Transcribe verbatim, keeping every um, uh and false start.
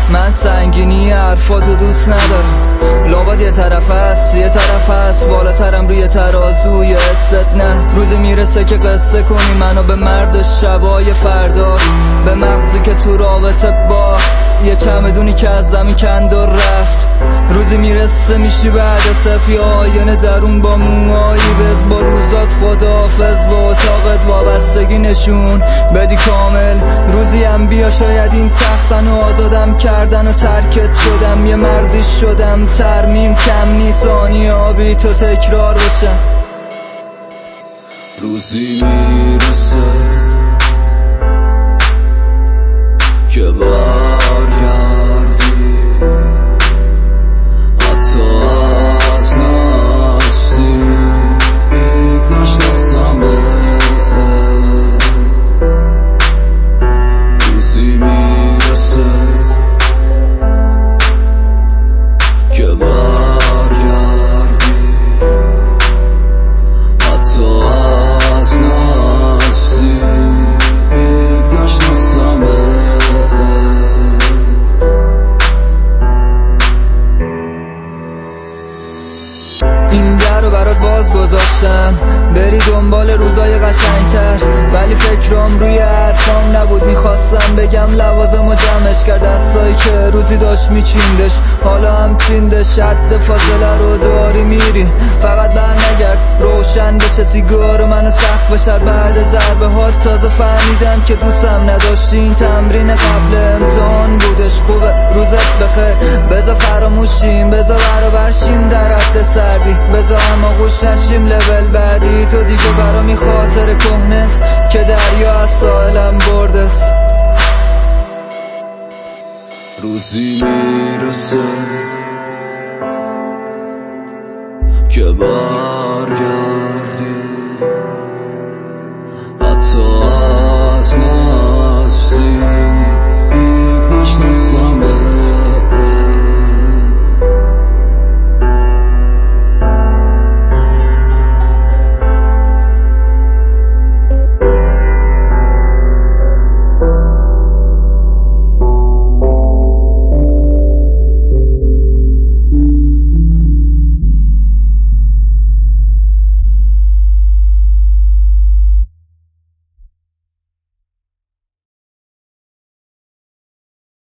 من سنگینی حرفاتو دوست ندارم. لابد یه طرف هست یه طرف هست بالاترم روی ترازوی حست. نه روزی میرسه که قصه کنی منو به مرد شبای فردا، به مغزی که تو رابطه با یه چمدونی که از زمین کند و رفت. روزی میرسه میشی بعد سفی آینه درون با موهایی بز، با روزات خداحافظ با اتاقت وابستگی نشون بدی کامل. روزی هم بیا شاید این تختن و آزادم کردن و ترکت شدم، یه مردی شدم ترمیم کم نیست آنی آبی تو تکرار بشم. روزی میرسه که برگردی، حتی از نزدیک نشناسم بهت. روزی میرسه که برگردی، حتی از نزدیک نشناسم بهت. این در رو برات باز گذاشتم بری دنبال روزای قشنگتر، ولی فکرم روی حرفام نبود. میخواستم بگم لوازم و جمعش کرد، دستایی که روزی داشت میچیندش حالا هم چیندش. حد فاصله رو داری میری فقط بر نگرد، روشن بشه سیگار منو سخت بشر. بعد ضربه ها تازه فهمیدم که دوستم نداشتی. این تمرین قبل امتحان بودش. خوبه روزت بخیر، بذار فراموشیم، بذار برابر شیم در حد سردی، بذار اما گوش نشیم لول بعدی. تو دیگه برامی خاطر کهنه که دریا از ساحلم بردت. روزی میرسه که برگردی،